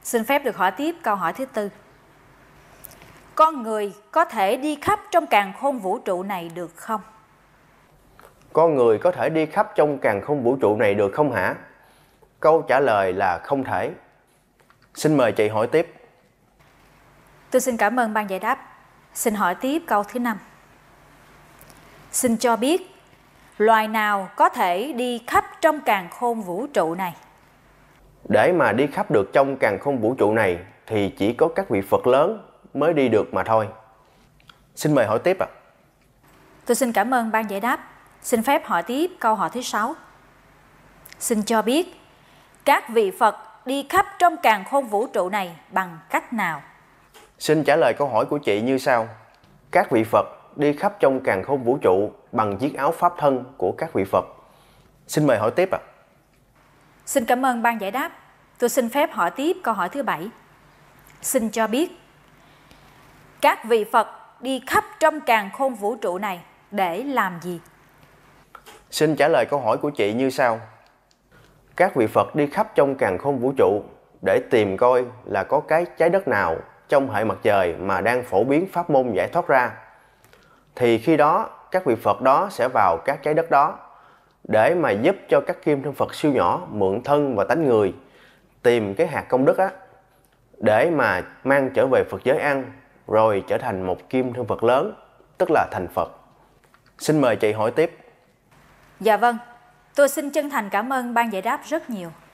Xin phép được hỏi tiếp câu hỏi thứ tư. Con người có thể đi khắp trong càn khôn vũ trụ này được không? Con người có thể đi khắp trong càn khôn vũ trụ này được không hả? Câu trả lời là không thể. Xin mời chị hỏi tiếp. Tôi xin cảm ơn ban giải đáp. Xin hỏi tiếp câu thứ 5. Xin cho biết loài nào có thể đi khắp trong càn khôn vũ trụ này? Để mà đi khắp được trong càn khôn vũ trụ này thì chỉ có các vị Phật lớn mới đi được mà thôi. Xin mời hỏi tiếp ạ. Tôi xin cảm ơn ban giải đáp. Xin phép hỏi tiếp câu hỏi thứ 6. Xin cho biết các vị Phật đi khắp trong càn khôn vũ trụ này bằng cách nào? Xin trả lời câu hỏi của chị như sau. Các vị Phật đi khắp trong càn khôn vũ trụ bằng chiếc áo pháp thân của các vị Phật. Xin mời hỏi tiếp ạ. Xin cảm ơn ban giải đáp. Tôi xin phép hỏi tiếp câu hỏi thứ 7. Xin cho biết các vị Phật đi khắp trong càn khôn vũ trụ này để làm gì? Xin trả lời câu hỏi của chị như sau. Các vị Phật đi khắp trong càn khôn vũ trụ để tìm coi là có cái trái đất nào trong hệ mặt trời mà đang phổ biến pháp môn giải thoát ra. Thì khi đó các vị Phật đó sẽ vào các trái đất đó để mà giúp cho các kim thân Phật siêu nhỏ mượn thân và tánh người tìm cái hạt công đức á để mà mang trở về Phật giới ăn, rồi trở thành một kim thân Phật lớn, tức là thành Phật. Xin mời chị hỏi tiếp. Dạ vâng, tôi xin chân thành cảm ơn ban giải đáp rất nhiều.